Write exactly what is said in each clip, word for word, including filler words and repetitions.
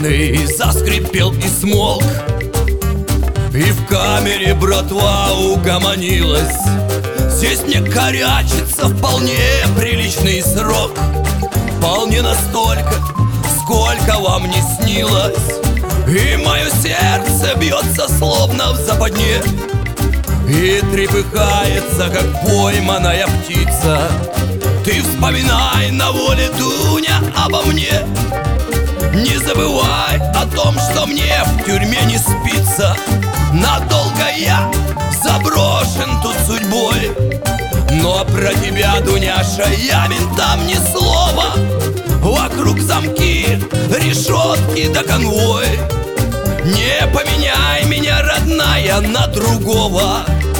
мобильный заскрипел и смолк, и в камере братва угомонилась. Здесь мне корячится вполне приличный срок, вполне настолько, сколько вам не снилось. И мое сердце бьется словно в западне, и трепыхается, как пойманная птица. Ты вспоминай на воле, Дуня, обо мне. Не забывай о том, что мне в тюрьме не спится. Надолго я заброшен тут судьбой, но про тебя, Дуняша, я ментам ни слова. Вокруг замки, решетки да конвой. Не поменяй меня, родная, на другого.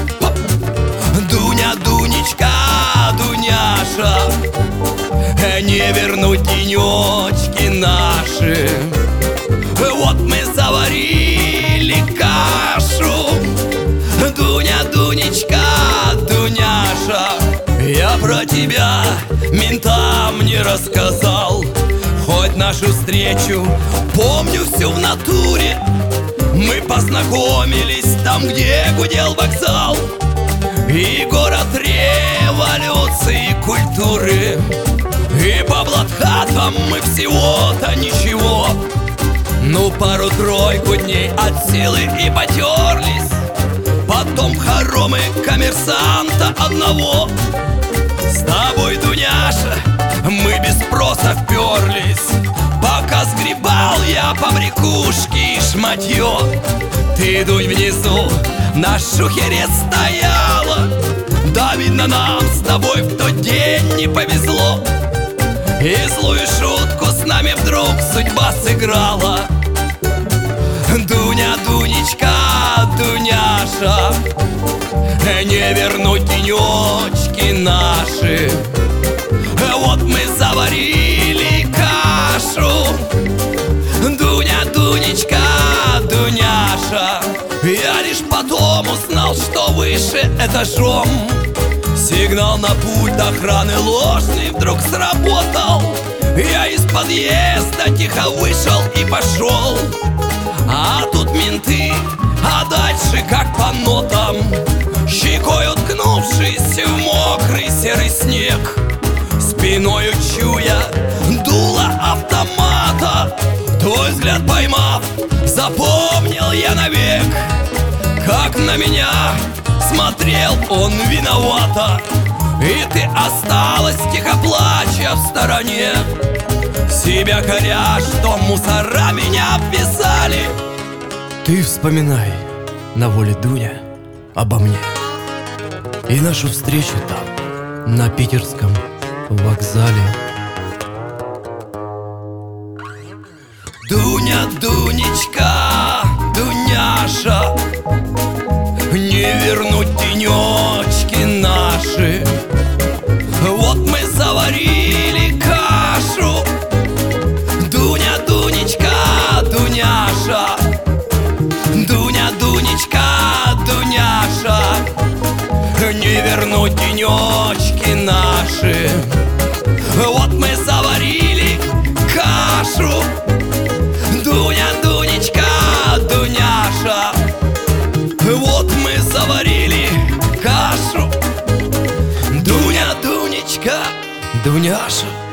Дуня, Дунечка, Дуняша, не вернуть денечки наши. Вот мы заварили кашу. Дуня, Дунечка, Дуняша, я про тебя ментам не рассказал. Хоть нашу встречу помню всю в натуре. Мы познакомились там, где гудел вокзал, и город революции и культуры. И по блатхатам мы всего-то ничего, ну пару-тройку дней от силы и потерлись. Потом хоромы коммерсанта одного. С тобой, Дуняша, мы без спроса вперлись. Пока сгребал я побрякушки и шматье, ты, Дунь, внизу на шухере стояла. Да, видно, нам с тобой в тот день не повезло, и злую шутку с нами вдруг судьба сыграла. Дуня, Дунечка, Дуняша, не вернуть денечки наши. Вот мы заварили кашу. Дуня, Дунечка, Дуняша, я лишь потом узнал, что выше этажом сигнал на пульт охраны ложный вдруг сработал. Я из подъезда тихо вышел и пошел, а тут менты, а дальше как по нотам, щекой уткнувшись в мокрый серый снег, спиною чуя дуло автомата. Твой взгляд поймав, запомнил я навек, как на меня смотрел он виновато. И ты осталась тихо плача в стороне, себя коря, что мусора меня обвязали. Ты вспоминай на воле, Дуня, обо мне, и нашу встречу там, на питерском вокзале. Дуня, Дунечка, Дуняша, не вернуть денечки наши. Вот мы заварили кашу. Дуня, Дунечка, Дуняша, Дуня, Дунечка, Дуняша, не вернуть денечки наши. Вот мы заварили кашу. Дуня, Дунечка, Дуняша, вот мы заварили кашу. Дуня, Дунечка, Дуняша.